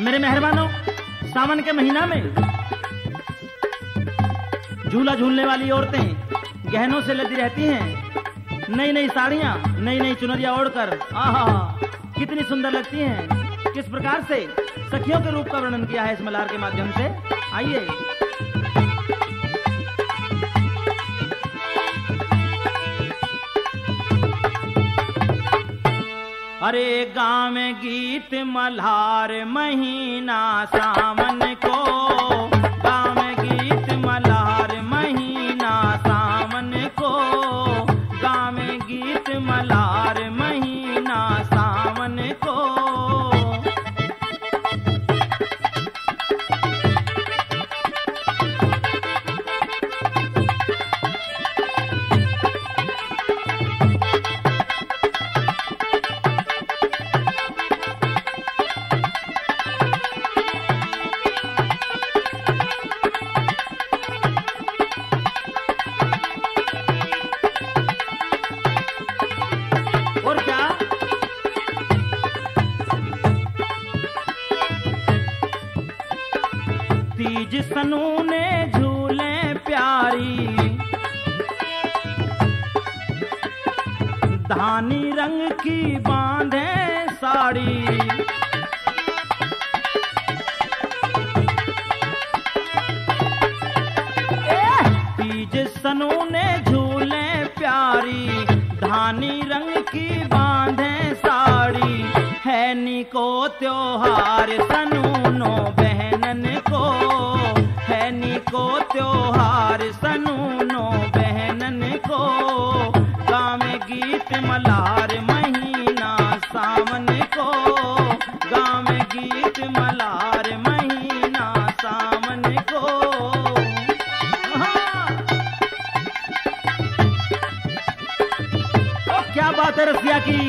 मेरे मेहरबानों, सावन के महीना में झूला झूलने वाली औरतें गहनों से लदी रहती हैं। नई नई साड़ियां, नई नई चुनरियां ओढ़कर आहा कितनी सुंदर लगती हैं। किस प्रकार से सखियों के रूप का वर्णन किया है इस मल्हार के माध्यम से, आइए। अरे गाँव में गीत मल्हार महीना सावन को, गाँव में गीत मल्हार महीना सावन को, गाँव में गीत मल्हार महीना सावन को। तीज सनूने झूले प्यारी, धानी रंग की बांधे साड़ी। तीज सनूने झूले प्यारी, धानी रंग की बांधे साड़ी। है निको त्योहार सनूनो बहनन को, है निको त्योहार सनूनो बहनन को। गाँव में गीत मल्हार महीना सावन को, गाँव में गीत मल्हार महीना सावन को। तो क्या बात है रसिया की।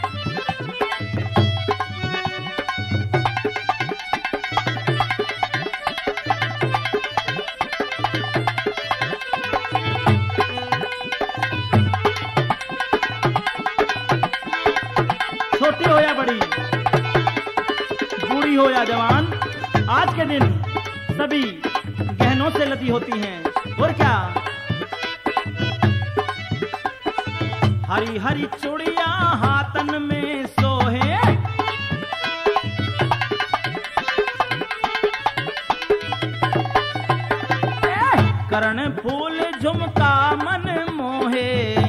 छोटी हो या बड़ी, बूढ़ी हो या जवान, आज के दिन सभी गहनों से लदी होती हैं। और क्या, हरी हरी चूड़िया हाथन में सोहे, करण फूल झुमका मन मोहे।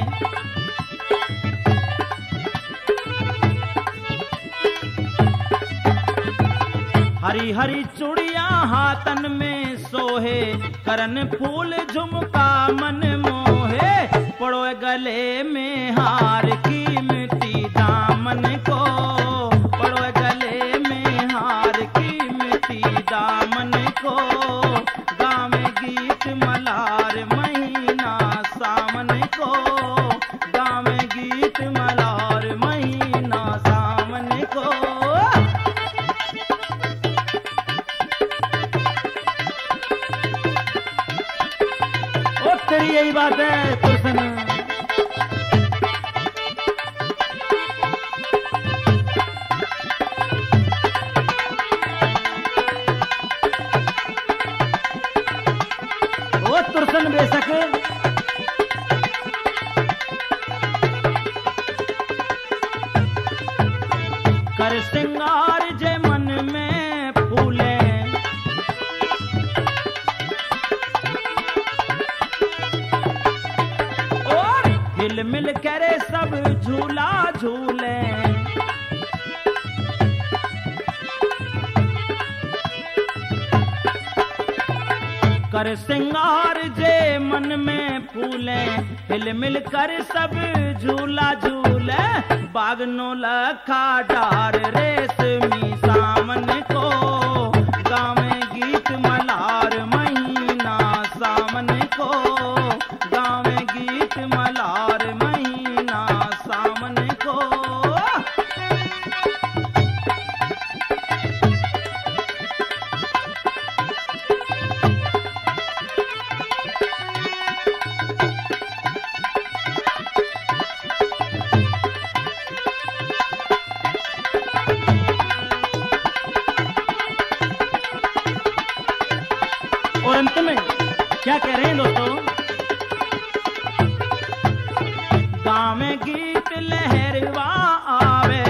हरी हरी चूड़िया हाथन में सोहे, करन फूल झुमका मन मोहे। पड़ो गले में हार की मिट्टी दामन को, पड़ो गले में हार की मिट्टी दामन को। गाँव में गीत मल्हार महीना सावन को, गाँव में गीत मल्हार महीना सावन को। तेरी यही बात है तुलसन। ओ तुलसन बेशक कर श्रृंगार जे मन में फूले, हिल मिल करे सब झूला झूले। कर श्रृंगार जे मन में फूले, हिल मिल कर सब झूला झूले। बागनो लखा डार रेशमी सामन को, गाँव में गीत मल्हार महीना सावन को, गाँव में गीत मल्हार महीना सावन को। में क्या कह रहे हैं दोस्तों? गाँव में गीत लहरवा आवे,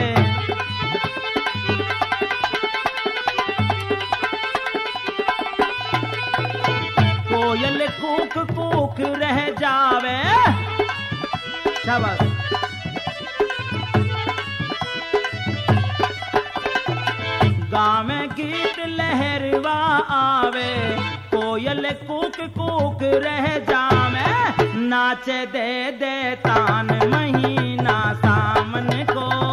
कोयल कूक कूक रह जावे। शाबाश। गाँव में गीत लहरवा आवे, कोयल कूक कूक रह जावे। नाच दे दे तान महीना सामन को,